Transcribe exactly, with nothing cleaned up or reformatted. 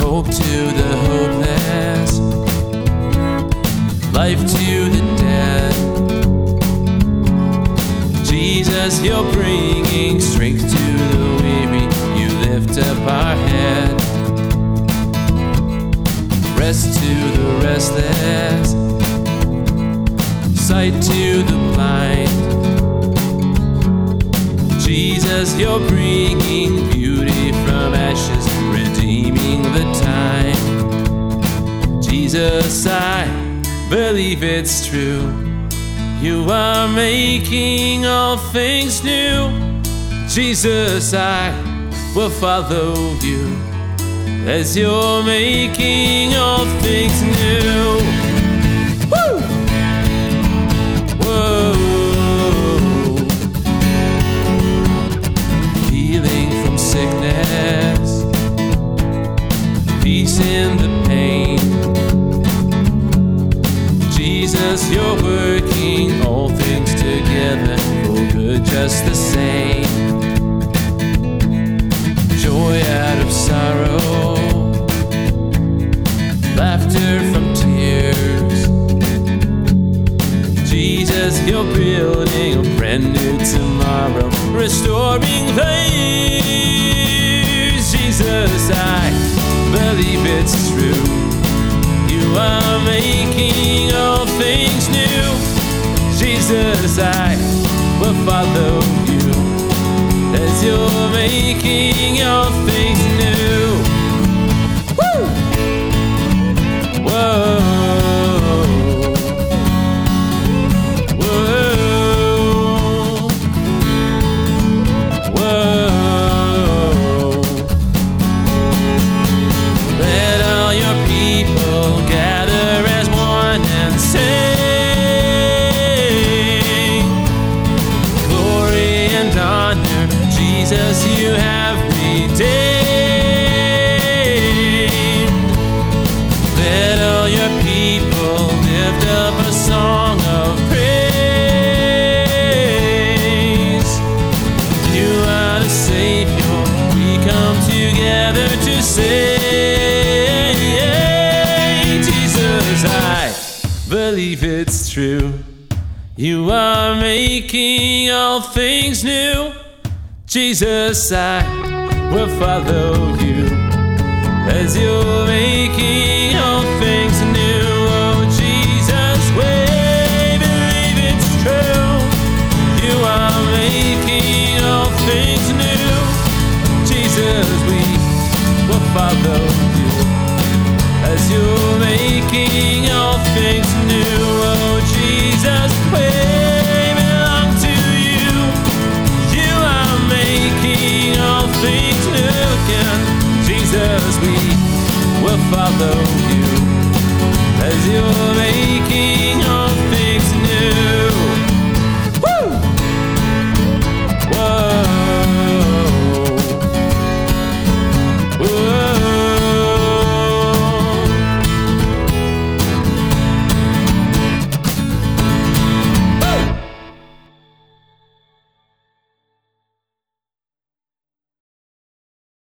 hope to the hopeless, life to the dead. Jesus, you're bringing strength to the weary. You lift up our head. Rest to the restless, sight to the blind. Jesus, you're bringing beauty from ashes, redeeming the time. Jesus, I believe it's true. You are making all things new. Jesus, I will follow you as you're making all things new. Woo! Whoa! Healing from sickness, peace in the pain. Jesus, you're working all things together for good just the same. Joy out of sorrow, laughter from tears. Jesus, you're building a brand new tomorrow, restoring the years. Jesus, I believe it's true. You are making all things new. Jesus, I will follow you as you're making all things new. Woo! Whoa! Whoa! Whoa! Let all your people gather as one and sing glory and honor. Jesus, you have redeemed. Let all your people lift up a song of praise. You are the Savior. We come together to say, Jesus, I believe it's true. You are making all things new. Jesus, I will follow you as you're making all things new. Oh, Jesus, we believe it's true. You are making all things new. Jesus, we will follow you as you're making all things new. Oh, Jesus, we belong to you. You are making all things new again. Jesus, we will follow you as you're making all